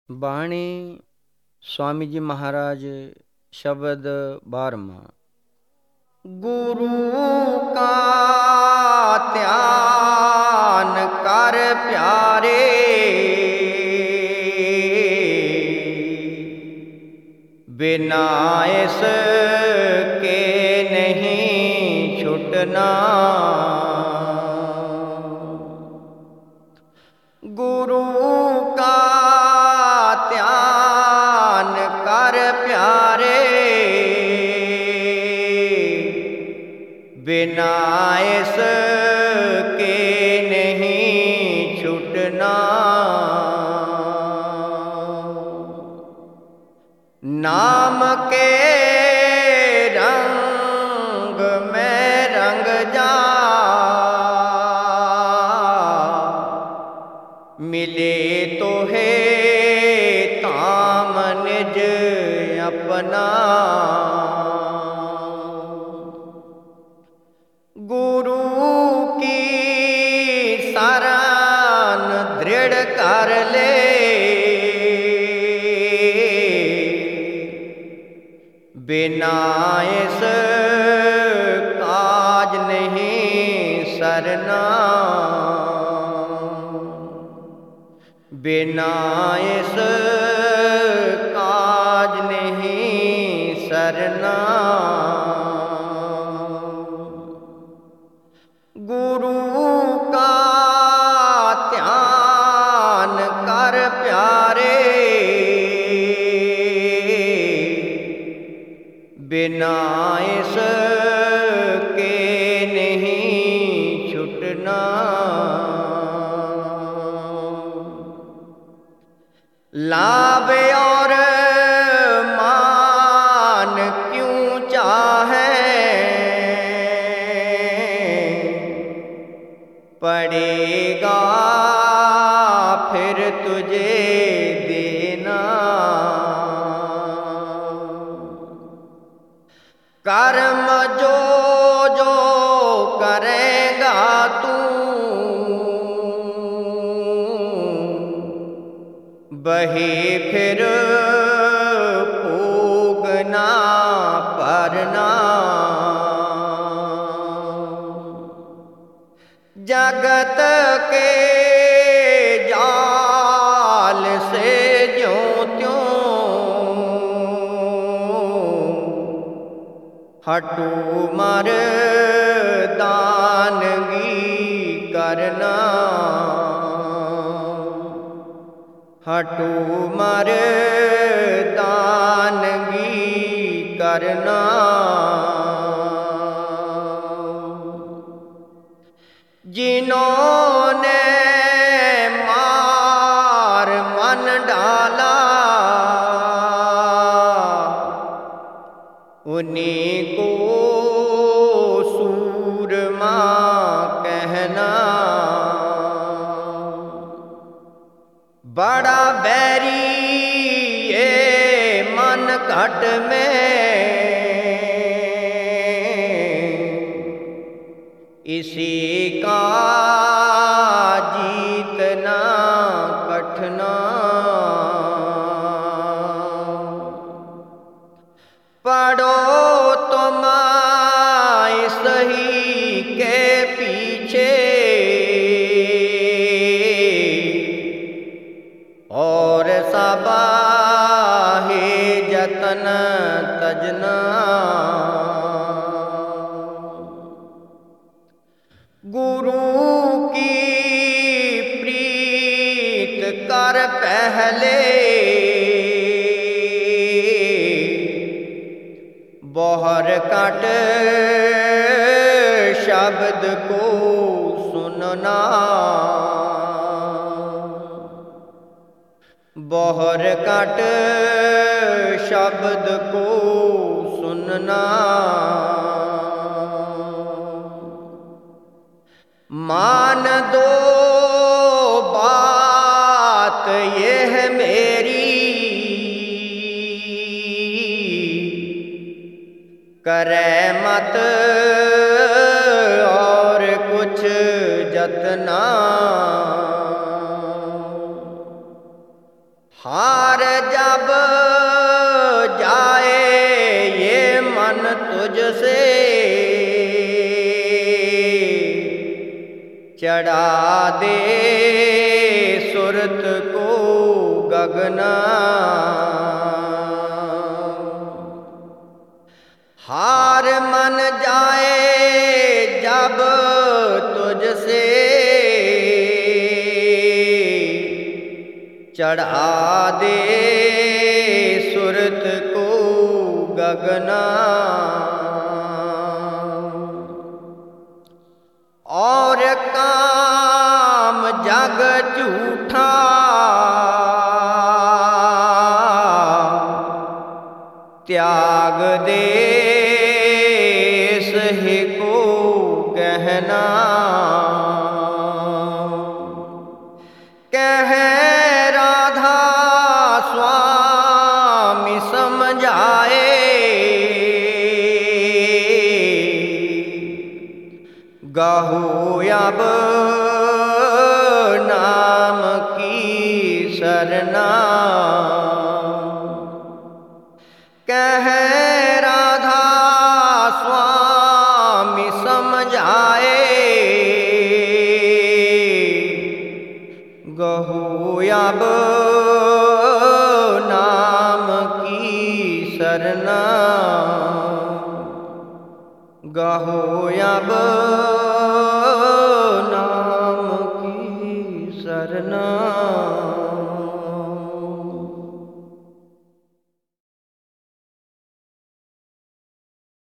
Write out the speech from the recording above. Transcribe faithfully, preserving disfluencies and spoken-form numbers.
बाणी स्वामी जी महाराज शब्द बारहवां। गुरु का ध्यान कर प्यारे, बिना इसके नहीं छुटना। गुरु का ध्यान कर प्यारे, बिना इसके नहीं छूटना। नाम के रंग में रंग जा, मिले तो है ताम निज अपना। गुरु की शरण दृढ़ कर ले, बिना इस काज नहीं सरना। बिना इस काज नहीं सरना। गुरु का ध्यान कर प्यारे, बिना इसके नहीं छूटना। लाभ और मान क्यों चाहे, पड़ेगा फिर तुझे देना। कर्म जो जो करेगा तू, वही फिर भोगना परना। जगत के जाल से ज्यों त्यों हटू मर दानगी करना। हटू मर दानगी करना। जिन्होंने मार मन डाला, उन्हीं को सूरमा कहना। बड़ा बैरी ये मन घट में, इसी का जीतना कठिना। पढ़ो तुम सही के पीछे, और सबाहे जतन तजना। गुरु की प्रीत कर पहले, बहर कट शब्द को सुनना। बहर कट शब्द को सुनना। मान दो बात ये है मेरी, करे मत और कुछ जतना। हार जब जाए ये मन तुझसे, चढ़ा दे सुरत को गगना। हार मन जाए जब तुझसे, चढ़ा दे सुरत को गगना। और काम जग झूठा त्याग दे सही को गहना। कह राधा स्वामी समझाए, गहो अब नाम की सरना। कह राधा स्वामी समझाए, गहो अब नाम की सरना। गहो अब